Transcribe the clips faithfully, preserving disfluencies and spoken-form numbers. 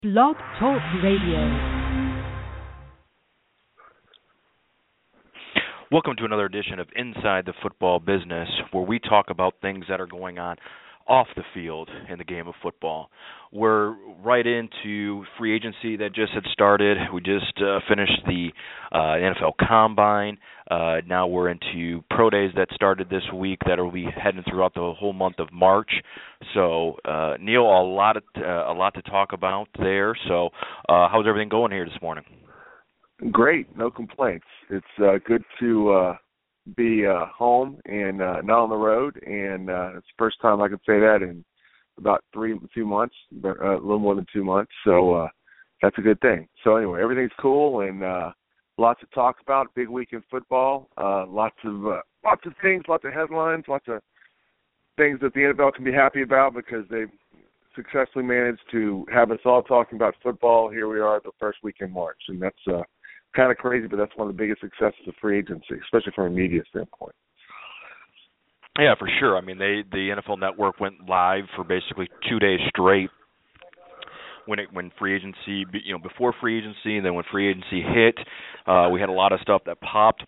Blog Talk Radio. Welcome to another edition of Inside the Football Business, where we talk about things that are going on off the field in the game of football. We're right into free agency that just had started. We just uh, finished the uh, N F L Combine. Uh, now we're into pro days that started this week that will be heading throughout the whole month of March. So, uh, Neil, a lot of, uh, a lot to talk about there. So, uh, how's everything going here this morning? Great, no complaints. It's uh, good to uh, be uh, home and uh, not on the road, and uh, it's the first time I can say that in about three, two months, but, uh, a little more than two months. So uh, that's a good thing. So anyway, everything's cool and uh, lots to talk about. Big week in football. Uh, lots of uh, lots of things, lots of headlines, lots of things that the N F L can be happy about because they've successfully managed to have us all talking about football. Here we are, the first week in March, and that's. Uh, Kind of crazy, but that's one of the biggest successes of free agency, especially from a media standpoint. Yeah, for sure. I mean, they the N F L Network went live for basically two days straight when it when free agency, you know, before free agency, and then when free agency hit, uh, we had a lot of stuff that popped.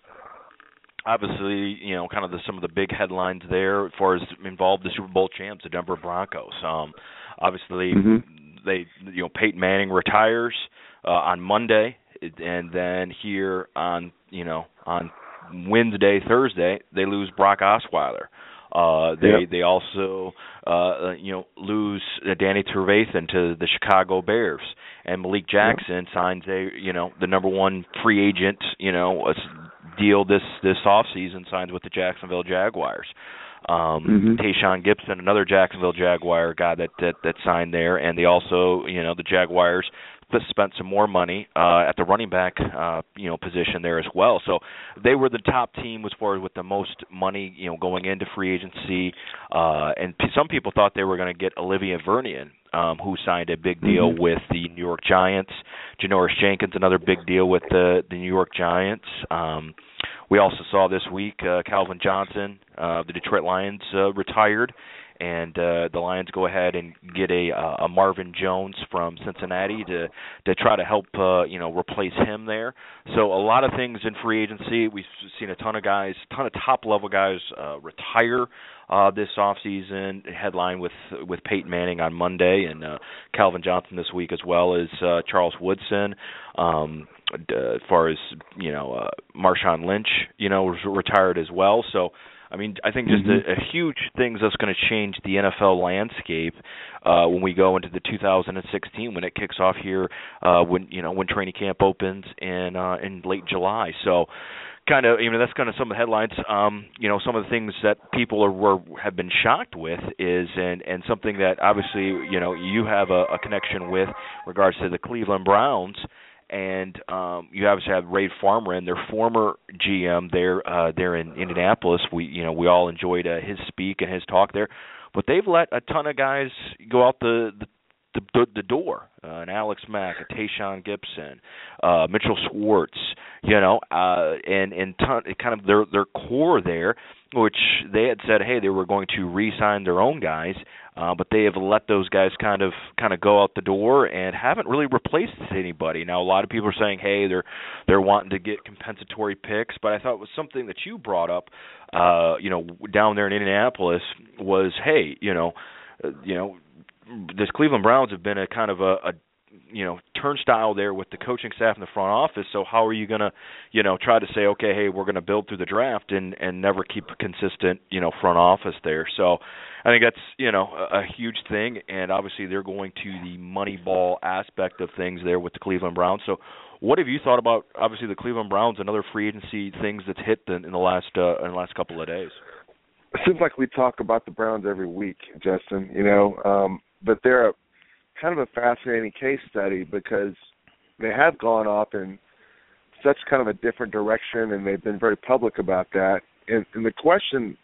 Obviously, you know, kind of the, some of the big headlines there as far as involved the Super Bowl champs, the Denver Broncos. Um, obviously, mm-hmm. they, you know, Peyton Manning retires uh, on Monday. And then here on, you know, on Wednesday, Thursday, they lose Brock Osweiler. Uh, they yep. they also, uh, you know, lose Danny Trevathan to the Chicago Bears, and Malik Jackson yep. signs a, you know, the number one free agent, you know, a deal this this offseason, signs with the Jacksonville Jaguars. Um, mm-hmm. Tayshaun Gibson, another Jacksonville Jaguar guy that, that that signed there, and they also, you know, the Jaguars spent some more money uh, at the running back, uh, you know, position there as well. So they were the top team as far as with the most money, you know, going into free agency. Uh, and p- some people thought they were going to get Olivia Vernon, um, who signed a big deal mm-hmm. with the New York Giants. Janoris Jenkins, another big deal with the, the New York Giants. Um, we also saw this week uh, Calvin Johnson, uh, the Detroit Lions, uh, retired. And uh, the Lions go ahead and get a, uh, a Marvin Jones from Cincinnati to to try to help uh, you know replace him there. So a lot of things in free agency. We've seen a ton of guys, ton of top level guys uh, retire uh, this offseason. Headline with with Peyton Manning on Monday and uh, Calvin Johnson this week, as well as uh, Charles Woodson. Um, uh, as far as you know, uh, Marshawn Lynch, you know, was retired as well. So. I mean, I think just mm-hmm. a, a huge thing that's going to change the N F L landscape uh, when we go into the two thousand sixteen, when it kicks off here, uh, when you know when training camp opens in uh, in late July. So, kind of, you know, that's kind of some of the headlines. Um, you know, some of the things that people are were have been shocked with is, and and something that obviously you know you have a, a connection with, regards to the Cleveland Browns. And um, you obviously have Ray Farmer and their former G M there. Uh, there in Indianapolis. We, you know, we all enjoyed uh, his speak and his talk there. But they've let a ton of guys go out the the, the, the door. Uh, an Alex Mack, a Tayshaun Gibson, uh, Mitchell Schwartz. You know, uh, and and ton, kind of their their core there, which they had said, hey, they were going to re-sign their own guys. Uh, but they have let those guys kind of kind of go out the door and haven't really replaced anybody. Now, a lot of people are saying, hey, they're they're wanting to get compensatory picks, but I thought it was something that you brought up, uh, you know, down there in Indianapolis was, hey, you know, uh, you know, this Cleveland Browns have been a kind of a, a you know, turnstile there with the coaching staff in the front office. So how are you going to, you know, try to say, okay, hey, we're going to build through the draft and, and never keep a consistent, you know, front office there. So I think that's, you know, a, a huge thing. And obviously they're going to the money ball aspect of things there with the Cleveland Browns. So what have you thought about, obviously, the Cleveland Browns and other free agency things that's hit in, in the last uh, in the last couple of days? It seems like we talk about the Browns every week, Justin, you know, um, but they're a kind of a fascinating case study because they have gone off in such kind of a different direction, and they've been very public about that. And, and the question,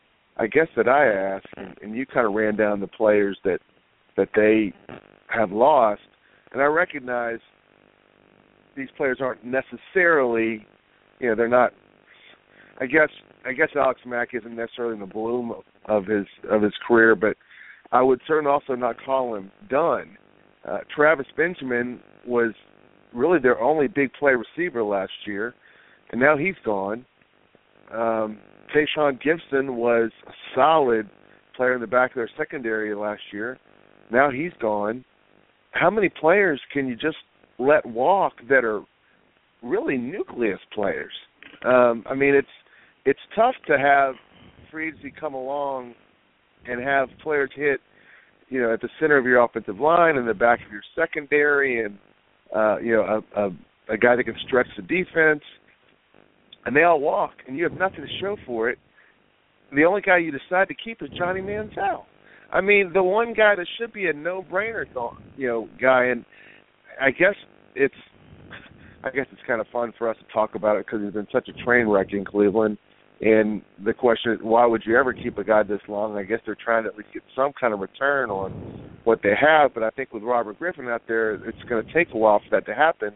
I guess, that I asked, and, and you kind of ran down the players that that they have lost, and I recognize these players aren't necessarily, you know, they're not. I guess I guess Alex Mack isn't necessarily in the bloom of his of his career, but I would certainly also not call him done. Uh, Travis Benjamin was really their only big play receiver last year, and now he's gone. Um, Tayshaun Gibson was a solid player in the back of their secondary last year. Now he's gone. How many players can you just let walk that are really nucleus players? Um, I mean, it's it's tough to have free agency come along and have players hit, you know, at the center of your offensive line and the back of your secondary, and uh, you know, a, a, a guy that can stretch the defense, and they all walk, and you have nothing to show for it. The only guy you decide to keep is Johnny Manziel. I mean, the one guy that should be a no-brainer, you know, guy, and I guess it's, I guess it's kind of fun for us to talk about it because he's been such a train wreck in Cleveland. And the question is, why would you ever keep a guy this long? I guess they're trying to at least get some kind of return on what they have. But I think with Robert Griffin out there, it's going to take a while for that to happen.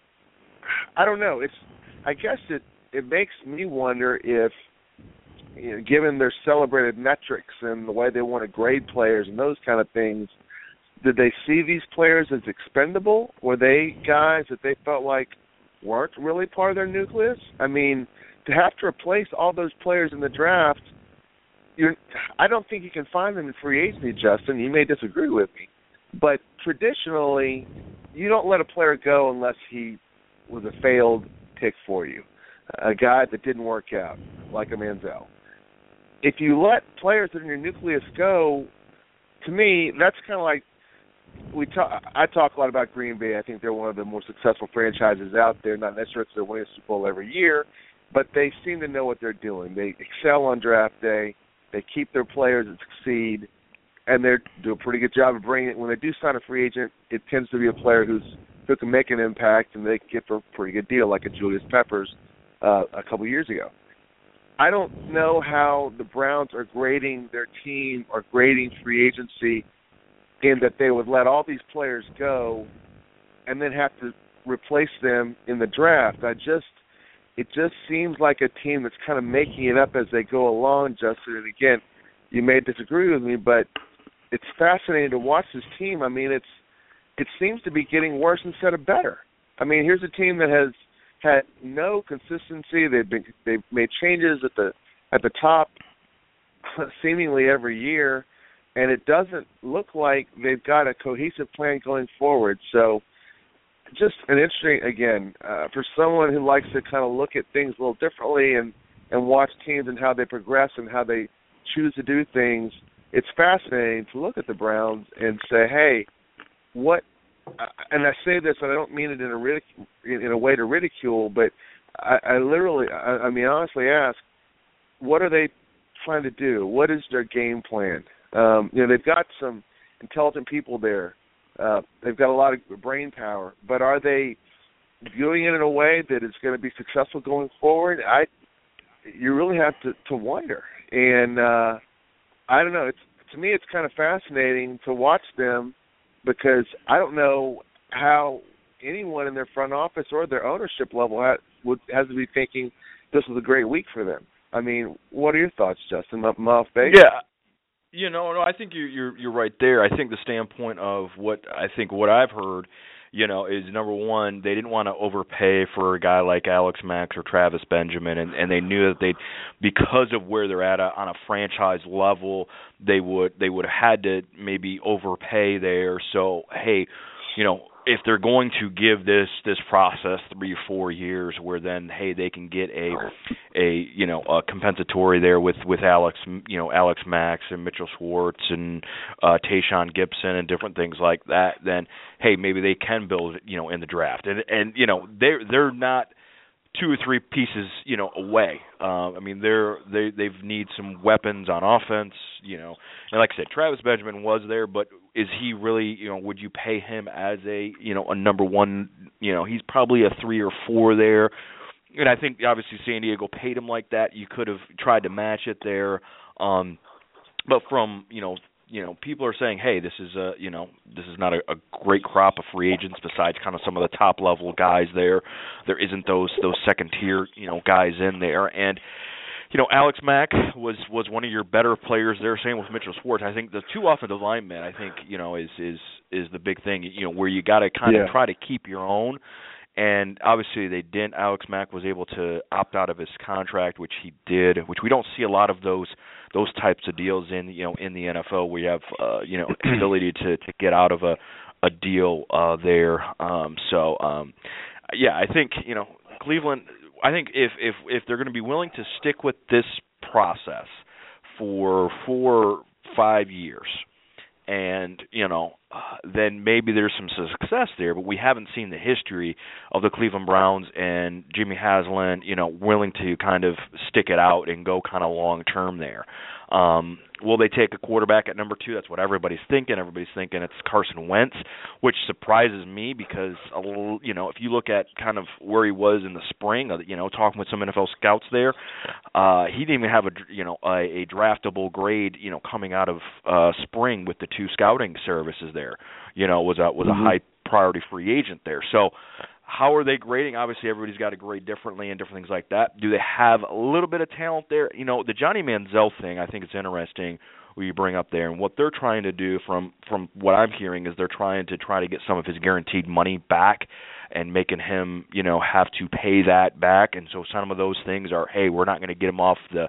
I don't know. It's, I guess it, it makes me wonder if, you know, given their celebrated metrics and the way they want to grade players and those kind of things, did they see these players as expendable? Were they guys that they felt like weren't really part of their nucleus? I mean, to have to replace all those players in the draft, you're, I don't think you can find them in free agency, Justin. You may disagree with me. But traditionally, you don't let a player go unless he was a failed pick for you, a guy that didn't work out, like a Manziel. If you let players in your nucleus go, to me, that's kind of like, we talk, I talk a lot about Green Bay. I think they're one of the more successful franchises out there, not necessarily because they're winning a Super Bowl every year, but they seem to know what they're doing. They excel on draft day. They keep their players that succeed, and they do a pretty good job of bringing it. When they do sign a free agent, it tends to be a player who's who can make an impact, and they can get for a pretty good deal, like a Julius Peppers uh, a couple years ago. I don't know how the Browns are grading their team or grading free agency in that they would let all these players go and then have to replace them in the draft. I just It just seems like a team that's kind of making it up as they go along, Justin. And again, you may disagree with me, but it's fascinating to watch this team. I mean, it's it seems to be getting worse instead of better. I mean, here's a team that has had no consistency. They've been they've made changes at the at the top seemingly every year, and it doesn't look like they've got a cohesive plan going forward. So just an interesting, again, uh, for someone who likes to kind of look at things a little differently and, and watch teams and how they progress and how they choose to do things, it's fascinating to look at the Browns and say, hey, what, uh, and I say this, and I don't mean it in a ridic- in a way to ridicule, but I, I literally, I, I mean, honestly ask, what are they trying to do? What is their game plan? Um, you know, they've got some intelligent people there. Uh, they've got a lot of brain power, but are they doing it in a way that is going to be successful going forward? I, you really have to, to wonder. And uh, I don't know. It's, to me, it's kind of fascinating to watch them because I don't know how anyone in their front office or their ownership level has, would, has to be thinking this was a great week for them. I mean, what are your thoughts, Justin? Am I off base? Yeah. You know, no, I think you, you're you're right there. I think the standpoint of what I think what I've heard, you know, is number one, they didn't want to overpay for a guy like Alex Mack or Travis Benjamin, and, and they knew that they, because of where they're at on a franchise level, they would they would have had to maybe overpay there. So hey, you know, if they're going to give this this process three or four years, where then hey they can get a a you know a compensatory there with, with Alex you know Alex Max and Mitchell Schwartz and uh, Tayshaun Gibson and different things like that, then hey maybe they can build you know in the draft, and and you know they're they're not two or three pieces, you know, away. Uh, I mean, they're they they've need some weapons on offense, you know. And like I said, Travis Benjamin was there, but is he really, you know, would you pay him as a, you know, a number one? You know, he's probably a three or four there. And I think obviously San Diego paid him like that. You could have tried to match it there. Um, but from, you know, you know, people are saying, hey, this is a, you know, this is not a, a great crop of free agents besides kind of some of the top level guys there. There isn't those those second tier, you know, guys in there. And you know, Alex Mack was was one of your better players there. Same with Mitchell Schwartz. I think the two offensive linemen, I think, you know, is is is the big thing. You know, where you got to kind of yeah. try to keep your own. And obviously they didn't. Alex Mack was able to opt out of his contract, which he did, which we don't see a lot of those those types of deals in you know in the N F L where you have uh, you know ability to, to get out of a a deal uh, there. Um, so um, yeah, I think you know Cleveland. I think if if if they're going to be willing to stick with this process for four five years. And, you know, uh, then maybe there's some success there, but we haven't seen the history of the Cleveland Browns and Jimmy Haslam, you know, willing to kind of stick it out and go kind of long-term there. Um, will they take a quarterback at number two? That's what everybody's thinking. Everybody's thinking it's Carson Wentz, which surprises me because, a little, you know, if you look at kind of where he was in the spring, you know, talking with some N F L scouts there, uh, he didn't even have a, you know, a, a draftable grade, you know, coming out of uh, spring with the two scouting services there. You know, was a was mm-hmm. a high priority free agent there. So how are they grading? Obviously, everybody's got to grade differently and different things like that. Do they have a little bit of talent there? You know, the Johnny Manziel thing, I think it's interesting what you bring up there. And what they're trying to do from, from what I'm hearing is they're trying to try to get some of his guaranteed money back and making him, you know, have to pay that back. And so some of those things are, hey, we're not going to get him off the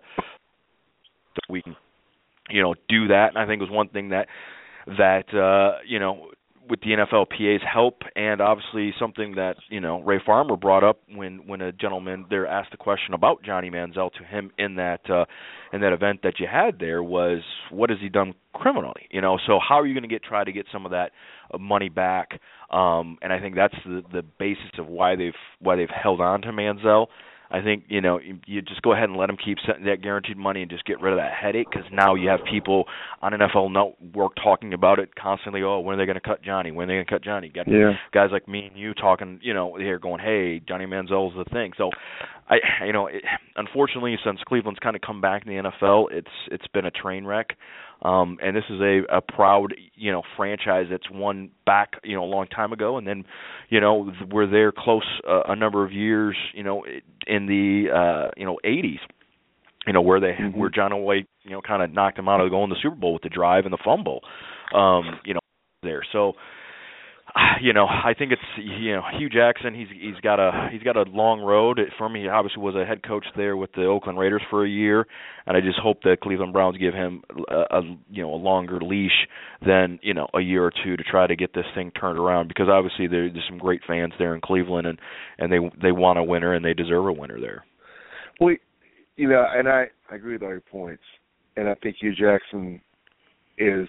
– we can, you know, do that. And I think it was one thing that, that uh, you know – with the N F L P A's help, and obviously something that, you know, Ray Farmer brought up when, when a gentleman there asked a question about Johnny Manziel to him in that uh, in that event that you had there was, what has he done criminally? You know, so how are you going to get try to get some of that uh, money back? Um, and I think that's the, the basis of why they've why they've held on to Manziel. I think, you know, you, you just go ahead and let him keep setting that guaranteed money and just get rid of that headache, because now you have people on N F L Network talking about it constantly. Oh, when are they going to cut Johnny? When are they going to cut Johnny? Got yeah. guys like me and you talking, you know, here going, hey, Johnny Manziel's the thing. So, I, you know, it, unfortunately, since Cleveland's kind of come back in the N F L, it's it's been a train wreck. Um, and this is a, a proud, you know, franchise that's won back, you know, a long time ago, and then, you know, we're there close uh, a number of years, you know, in the uh, you know eighties, you know, where they mm-hmm. where John Elway, you know, kind of knocked them out of going to the Super Bowl with the drive and the fumble, um, you know, there. So, you know, I think it's, you know, Hugh Jackson. He's he's got a he's got a long road. For me, he obviously was a head coach there with the Oakland Raiders for a year, and I just hope that Cleveland Browns give him a, a you know a longer leash than you know a year or two to try to get this thing turned around. Because obviously there, there's some great fans there in Cleveland, and, and they they want a winner and they deserve a winner there. Well, you know, and I, I agree with all your points, and I think Hugh Jackson is.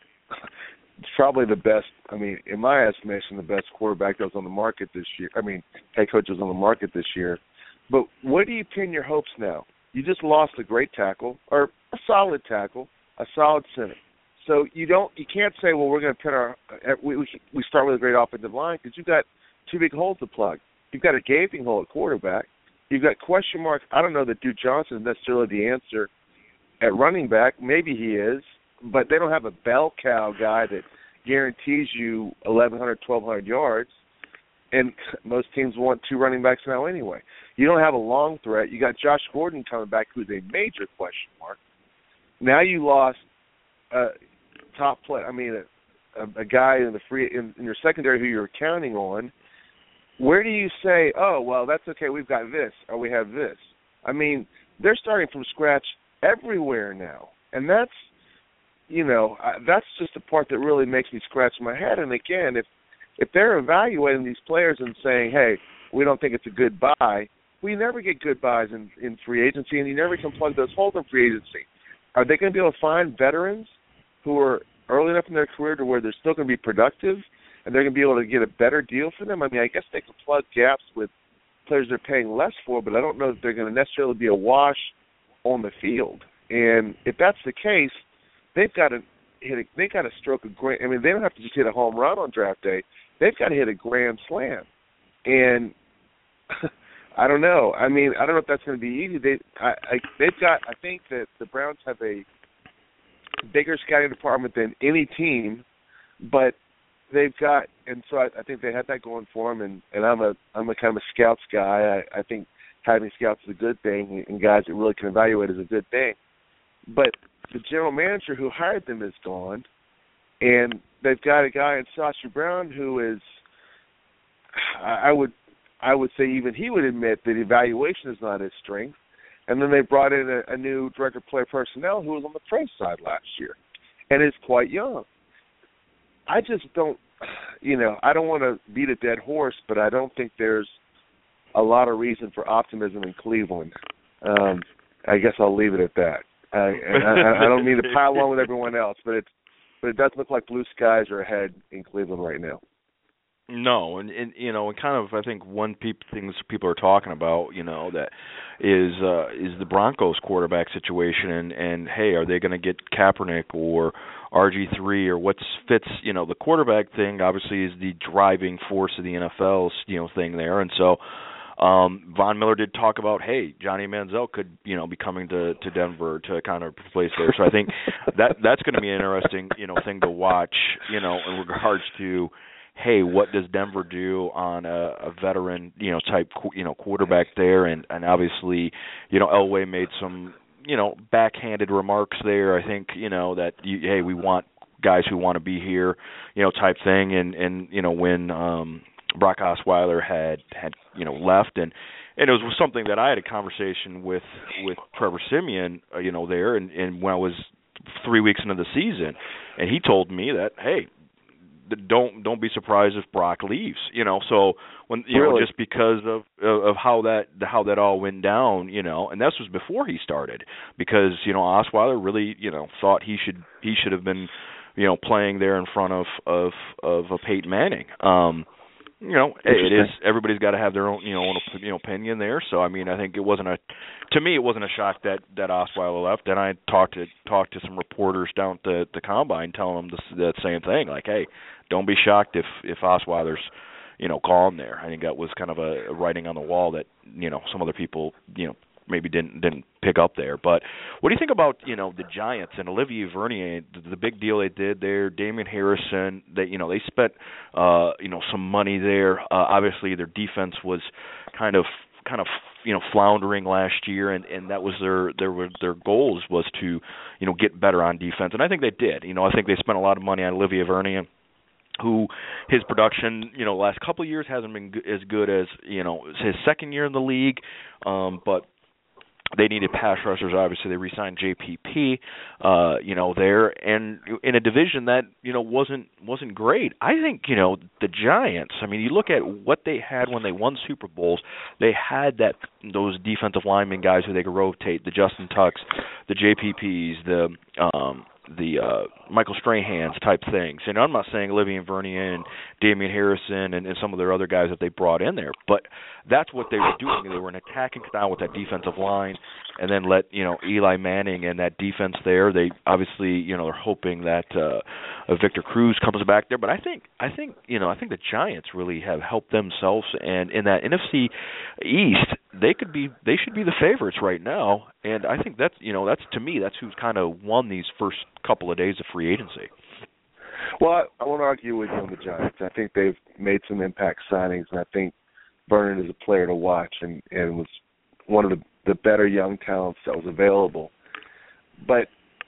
It's probably the best, I mean, in my estimation, the best quarterback that was on the market this year. I mean, head coach was on the market this year. But where do you pin your hopes now? You just lost a great tackle, or a solid tackle, a solid center. So you don't, you can't say, well, we're going to pin our, we, we we start with a great offensive line, because you've got two big holes to plug. You've got a gaping hole at quarterback. You've got question marks. I don't know that Duke Johnson is necessarily the answer at running back. Maybe he is. But they don't have a bell cow guy that guarantees you eleven hundred, twelve hundred yards, and most teams want two running backs now anyway. You don't have a long threat. You got Josh Gordon coming back, who's a major question mark. Now you lost a top play. I mean, a, a, a guy in the free in, in your secondary who you're counting on. Where do you say, oh, well, that's okay, we've got this, or we have this? I mean, they're starting from scratch everywhere now, and that's, you know, that's just the part that really makes me scratch my head. And again, if if they're evaluating these players and saying, hey, we don't think it's a good buy, we never get good buys in, in free agency, and you never can plug those holes in free agency. Are they going to be able to find veterans who are early enough in their career to where they're still going to be productive and they're going to be able to get a better deal for them? I mean, I guess they can plug gaps with players they're paying less for, but I don't know that they're going to necessarily be a wash on the field. And if that's the case, they've got to hit. A, they got to stroke a grand. I mean, they don't have to just hit a home run on draft day. They've got to hit a grand slam. And I don't know. I mean, I don't know if that's going to be easy. They, I, I, they've got. I think that the Browns have a bigger scouting department than any team, but they've got. And so I, I think they have that going for them. And, and I'm a I'm a kind of a scouts guy. I, I think having scouts is a good thing, and guys that really can evaluate is a good thing. But the general manager who hired them is gone, and they've got a guy in Sacha Brown who is, I would, I would say even he would admit that evaluation is not his strength. And then they brought in a, a new director of player personnel who was on the pro side last year and is quite young. I just don't, you know, I don't want to beat a dead horse, but I don't think there's a lot of reason for optimism in Cleveland. Um, I guess I'll leave it at that. I, I, I don't mean to pile on with everyone else, but it's, but it does look like blue skies are ahead in Cleveland right now. No, and, and you know, and kind of I think one peop, things people are talking about, you know, that is uh, is the Broncos quarterback situation, and, and hey, are they going to get Kaepernick or R G three or what's fits? You know, the quarterback thing obviously is the driving force of the N F L's you know thing there, and so um, Von Miller did talk about, hey, Johnny Manziel could you know be coming to, to Denver to kind of replace there. So I think that that's going to be an interesting you know thing to watch, you know, in regards to, hey, what does Denver do on a, a veteran, you know, type, you know, quarterback there? And, and obviously, you know, Elway made some, you know, backhanded remarks there. I think, you know, that, you, hey, we want guys who want to be here, you know, type thing. And, and you know, when um, Brock Osweiler had, had, you know, left, and, and it was something that I had a conversation with, with Trevor Siemian, uh, you know, there, and, and when I was three weeks into the season, and he told me that, hey, don't don't be surprised if Brock leaves, you know. So when you really? know just because of of how that how that all went down, you know, and this was before he started, because you know Osweiler really you know thought he should he should have been you know playing there in front of of of a Peyton Manning. Um, you know, it is everybody's got to have their own you know own you know opinion there. So I mean, I think it wasn't a to me it wasn't a shock that that Osweiler left. And I talked to talked to some reporters down at the, the combine, telling them the, the same thing, like, hey, don't be shocked if if Osweiler's, you know, gone there. I think that was kind of a, a writing on the wall that you know some other people you know maybe didn't didn't pick up there. But what do you think about you know the Giants and Olivier Vernier, the, the big deal they did there, Damian Harrison? They you know they spent uh, you know some money there. Uh, obviously, their defense was kind of kind of you know floundering last year, and, and that was their their their goals was to you know get better on defense, and I think they did. You know I think they spent a lot of money on Olivier Vernier, who his production, you know, last couple of years hasn't been g- as good as, you know, his second year in the league, um, but they needed pass rushers. Obviously, they re-signed J P P, uh, you know, there, and in a division that, you know, wasn't wasn't great. I think, you know, the Giants, I mean, you look at what they had when they won Super Bowls, they had that those defensive lineman guys who they could rotate, the Justin Tucks, the J P Ps, the um, the uh, Michael Strahans type things. And I'm not saying Olivier Vernier and Damian Harrison and, and some of their other guys that they brought in there, but that's what they were doing. They were an attacking style with that defensive line, and then let, you know, Eli Manning and that defense there. They obviously, you know, they're hoping that uh, Victor Cruz comes back there. But I think, I think, you know, I think the Giants really have helped themselves, and in that N F C East, they could be, they should be the favorites right now. And I think that's, you know, that's to me, that's who's kind of won these first couple of days of free agency. Well, I, I won't argue with you on the Giants. I think they've made some impact signings, and I think Vernon is a player to watch, and, and was one of the, the better young talents that was available. But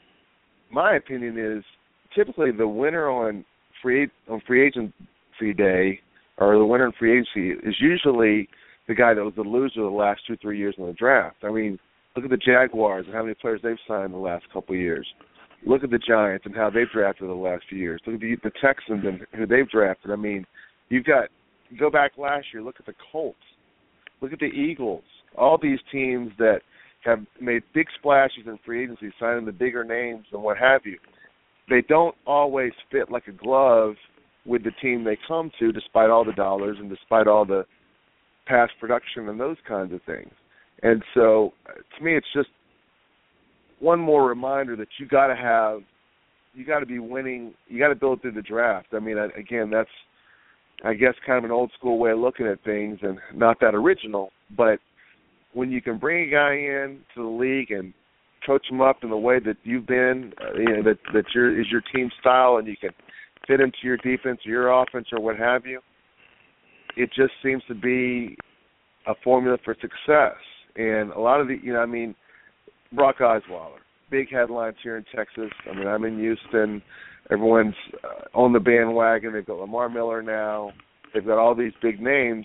my opinion is typically the winner on free on free agency day, or the winner in free agency, is usually the guy that was the loser the last two, three years in the draft. I mean, look at the Jaguars and how many players they've signed in the last couple of years. Look at the Giants and how they've drafted the last few years. Look at the, the Texans and who they've drafted. I mean, you've got – go back last year, look at the Colts. Look at the Eagles. All these teams that have made big splashes in free agency, signing the bigger names and what have you. They don't always fit like a glove with the team they come to, despite all the dollars and despite all the past production and those kinds of things. And so, to me, it's just one more reminder that you got to have, you got to be winning, you got to build through the draft. I mean, again, that's, I guess, kind of an old school way of looking at things and not that original. But when you can bring a guy in to the league and coach him up in the way that you've been, uh, you know, that that your is your team style, and you can fit into your defense or your offense or what have you, it just seems to be a formula for success. And a lot of the, you know, I mean, Brock Osweiler, big headlines here in Texas. I mean, I'm in Houston. Everyone's uh, on the bandwagon. They've got Lamar Miller now. They've got all these big names.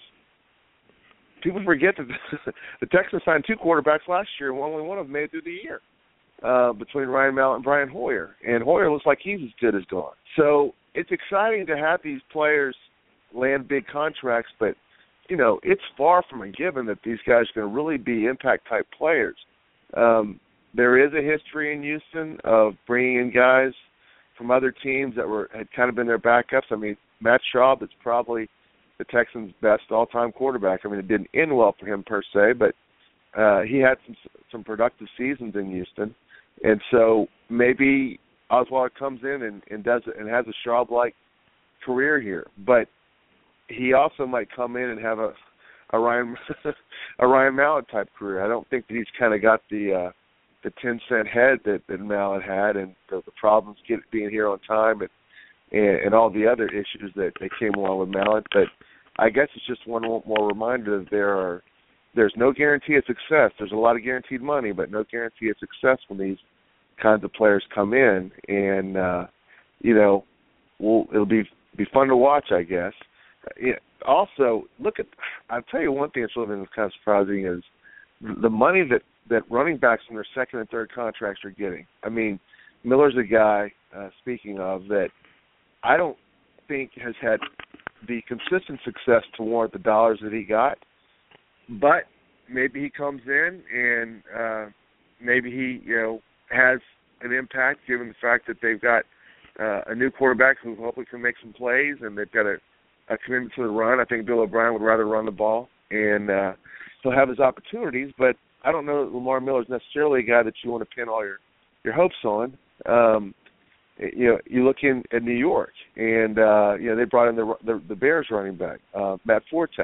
People forget that the Texans signed two quarterbacks last year, and only one of them made it through the year uh, between Ryan Mallett and Brian Hoyer. And Hoyer looks like he's as good as gone. So it's exciting to have these players land big contracts, but, you know, it's far from a given that these guys are going to really be impact-type players. Um, there is a history in Houston of bringing in guys from other teams that were had kind of been their backups. I mean, Matt Schaub is probably the Texans' best all-time quarterback. I mean, it didn't end well for him per se, but uh, he had some some productive seasons in Houston, and so maybe Osweiler comes in and, and does it and has a Schaub-like career here. But he also might come in and have a a Ryan a Ryan Mallett type career. I don't think that he's kind of got the uh, the ten cent head that, that Mallett had, and the, the problems get being here on time, and, and and all the other issues that, that came along with Mallett. But I guess it's just one more reminder that there are there's no guarantee of success. There's a lot of guaranteed money, but no guarantee of success when these kinds of players come in. And uh, you know, we'll, it'll be be fun to watch, I guess. Yeah. Also, look at I'll tell you one thing that's really kind of surprising is the money that, that running backs in their second and third contracts are getting. I mean, Miller's a guy, uh, speaking of, that I don't think has had the consistent success to warrant the dollars that he got. But maybe he comes in and uh, maybe he, you know, has an impact given the fact that they've got uh, a new quarterback who hopefully can make some plays, and they've got a, a commitment to the run. I think Bill O'Brien would rather run the ball, and uh, he'll have his opportunities, but I don't know that Lamar Miller is necessarily a guy that you want to pin all your, your hopes on. Um, you know, you look in at New York, and uh, you know they brought in the the, the Bears running back, uh, Matt Forte.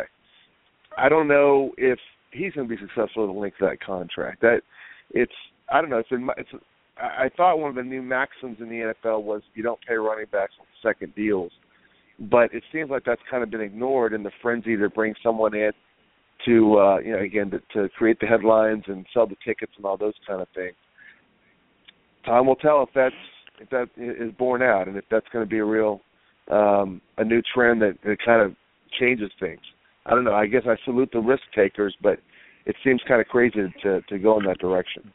I don't know if he's going to be successful at the length of that contract. That it's I don't know. It's, in, it's I thought one of the new maxims in the N F L was you don't pay running backs on second deals, but it seems like that's kind of been ignored in the frenzy to bring someone in to, uh, you know, again, to, to create the headlines and sell the tickets and all those kind of things. Time will tell if that's if that is borne out and if that's going to be a real um, a new trend that, that kind of changes things. I don't know. I guess I salute the risk takers, but it seems kind of crazy to to go in that direction.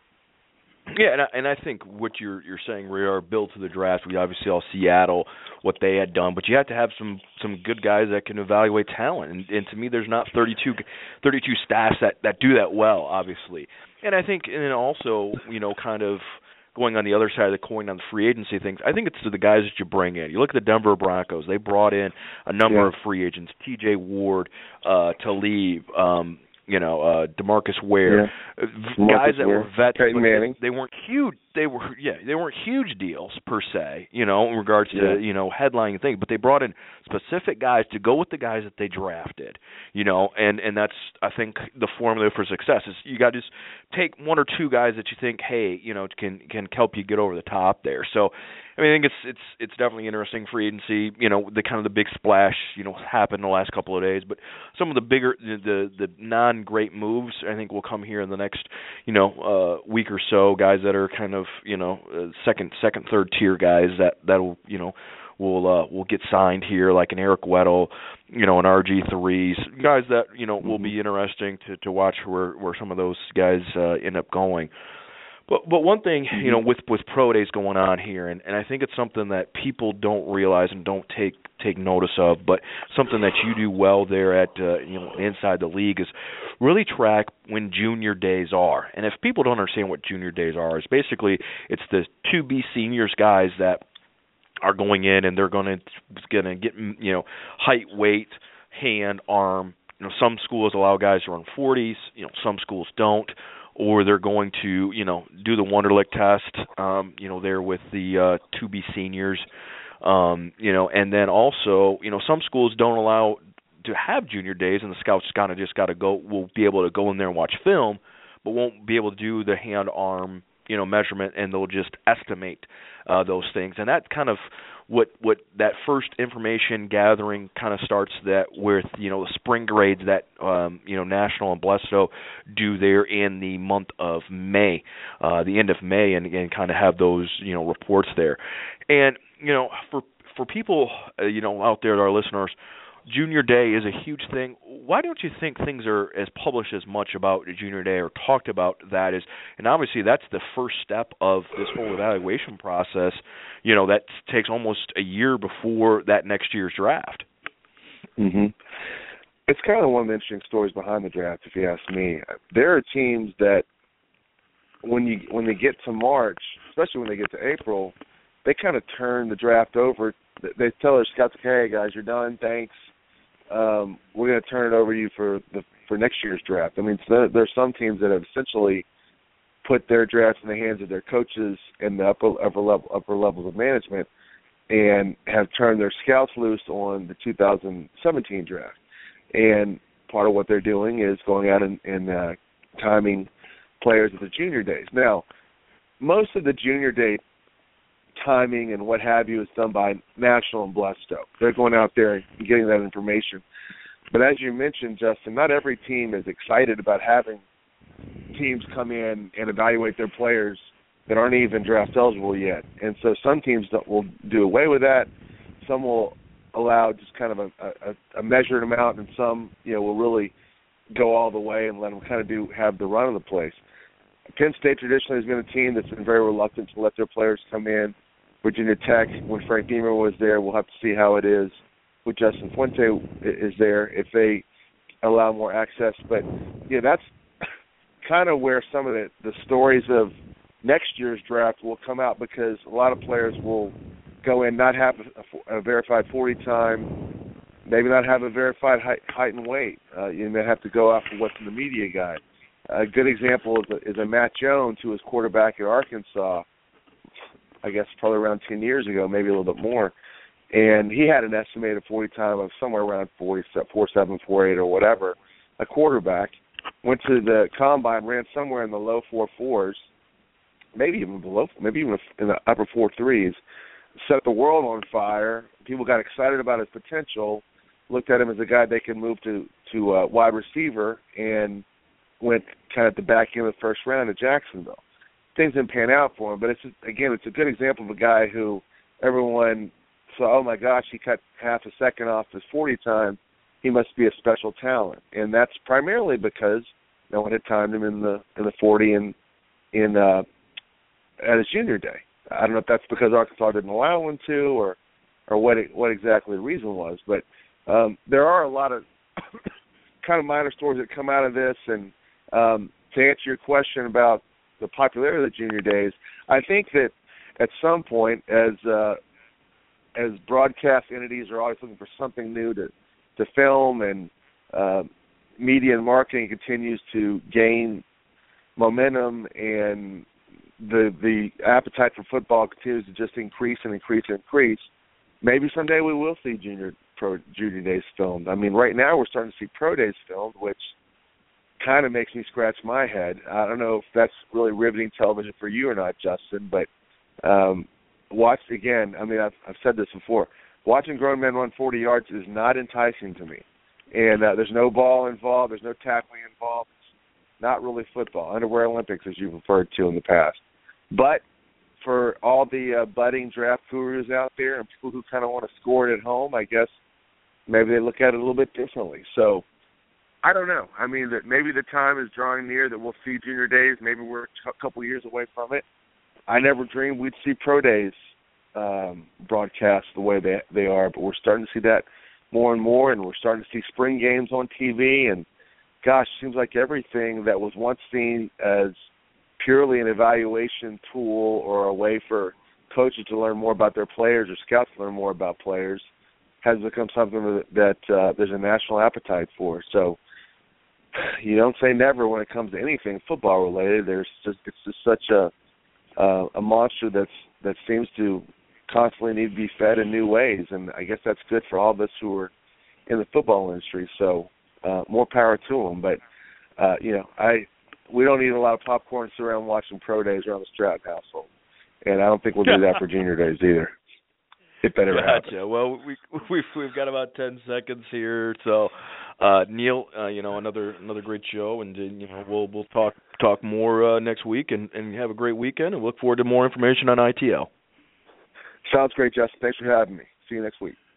Yeah, and I, and I think what you're you're saying, we are built to the draft. We obviously saw Seattle, what they had done, but you have to have some, some good guys that can evaluate talent. And, and to me, there's not thirty-two, thirty-two staffs that, that do that well, obviously. And I think, and then also, you know, kind of going on the other side of the coin on the free agency things, I think it's to the guys that you bring in. You look at the Denver Broncos; they brought in a number yeah. of free agents: T J Ward, uh, Talib. Um, You know, uh, DeMarcus Ware, yeah. guys that Ware. were vets. Peyton Manning. They weren't huge. They were, yeah, they weren't huge deals per se. You know, in regards yeah. to you know headlining things, but they brought in specific guys to go with the guys that they drafted. You know, and and that's I think the formula for success is you got to just take one or two guys that you think, hey, you know, can can help you get over the top there. So. I mean, I think it's it's it's definitely interesting free agency. You know, the kind of the big splash, you know, happened the last couple of days. But some of the bigger, the the non-great moves, I think, will come here in the next, you know, uh, week or so. Guys that are kind of, you know, uh, second, second, third tier guys that that'll, you know, will uh, will get signed here, like an Eric Weddle, you know, an R G three, guys that you know will be interesting to to watch where where some of those guys uh, end up going. But but one thing, you know, with, with pro days going on here, and, and I think it's something that people don't realize and don't take take notice of, but something that you do well there at uh, you know inside the league is really track when junior days are. And if people don't understand what junior days are, it's basically it's the to be seniors guys that are going in and they're going to going to get you know height, weight, hand, arm. You know, some schools allow guys to run forties. You know, some schools don't. Or they're going to, you know, do the Wonderlic test, um, you know, there with the uh, to be seniors, um, you know, and then also, you know, some schools don't allow to have junior days, and the scouts kind of just got to go. Will be able to go in there and watch film, but won't be able to do the hand-arm, you know, measurement, and they'll just estimate uh, those things, and that kind of what what that first information gathering kind of starts that with you know the spring grades that um, you know National and Blesto do there in the month of May, uh, the end of May, and again kind of have those you know reports there, and you know for for people uh, you know out there, our listeners. Junior Day is a huge thing. Why don't you think things are as published as much about Junior Day or talked about that is, and obviously that's the first step of this whole evaluation process, you know, that takes almost a year before that next year's draft. Mm-hmm. It's kind of one of the interesting stories behind the draft, if you ask me. There are teams that when you when they get to March, especially when they get to April, they kind of turn the draft over. They tell their scouts, hey, guys, you're done, thanks. Um, we're going to turn it over to you for the for next year's draft. I mean, so there's some teams that have essentially put their drafts in the hands of their coaches and the upper upper level upper levels of management, and have turned their scouts loose on the two thousand seventeen draft. And part of what they're doing is going out and, and uh, timing players at the junior days. Now, most of the junior day timing and what have you is done by National and Blesto. They're going out there and getting that information. But as you mentioned, Justin, not every team is excited about having teams come in and evaluate their players that aren't even draft eligible yet. And so some teams will do away with that. Some will allow just kind of a, a, a measured amount, and some, you know, will really go all the way and let them kind of do have the run of the place. Penn State traditionally has been a team that's been very reluctant to let their players come in. Virginia Tech, when Frank Beamer was there, we'll have to see how it is with Justin Fuente is there, if they allow more access. But, yeah, that's kind of where some of the, the stories of next year's draft will come out, because a lot of players will go in, not have a, a verified forty time, maybe not have a verified height, height and weight. Uh, you may have to go off of what's in the media guide. A good example is a, is a Matt Jones, who was quarterback at Arkansas, I guess probably around ten years ago, maybe a little bit more. And he had an estimated forty time of somewhere around forty, four seven, four eight or whatever, a quarterback. Went to the combine, ran somewhere in the low four fours, maybe even below, maybe even in the upper four threes, set the world on fire. People got excited about his potential, looked at him as a guy they could move to, to uh, wide receiver, and went kind of at the back end of the first round at Jacksonville. Things didn't pan out for him, but it's just, again, it's a good example of a guy who everyone saw, oh my gosh, he cut half a second off his forty time. He must be a special talent, and that's primarily because no one had timed him in the in the forty and in uh, at his junior day. I don't know if that's because Arkansas didn't allow him to, or or what it, what exactly the reason was, but um, there are a lot of kind of minor stories that come out of this. And um, to answer your question about the popularity of the junior days, I think that at some point, as uh, as broadcast entities are always looking for something new to, to film, and uh, media and marketing continues to gain momentum, and the the appetite for football continues to just increase and increase and increase, maybe someday we will see junior pro junior days filmed. I mean, right now we're starting to see pro days filmed, which kind of makes me scratch my head. I don't know if that's really riveting television for you or not, Justin, but um, watch again. I mean, I've, I've said this before. Watching grown men run forty yards is not enticing to me. And uh, there's no ball involved. There's no tackling involved. It's not really football. Underwear Olympics, as you've referred to in the past. But for all the uh, budding draft gurus out there and people who kind of want to score it at home, I guess maybe they look at it a little bit differently. So I don't know. I mean, that maybe the time is drawing near that we'll see junior days. Maybe we're a couple years away from it. I never dreamed we'd see pro days um, broadcast the way they they are, but we're starting to see that more and more, and we're starting to see spring games on T V. And gosh, it seems like everything that was once seen as purely an evaluation tool or a way for coaches to learn more about their players or scouts to learn more about players has become something that, that uh, there's a national appetite for. So you don't say never when it comes to anything football related. There's just it's just such a uh, a monster that's that seems to constantly need to be fed in new ways, and I guess that's good for all of us who are in the football industry. So uh, more power to them. But uh, you know, I we don't eat a lot of popcorn sitting around watching pro days around the Stratton household, and I don't think we'll do that for junior days either. if that ever gotcha. happens. Well, we we've we've got about ten seconds here, so uh, Neil, uh, you know, another another great show, and uh, you know, we'll we'll talk talk more uh, next week, and, and have a great weekend, and look forward to more information on I T L. Sounds great, Justin. Thanks for having me. See you next week.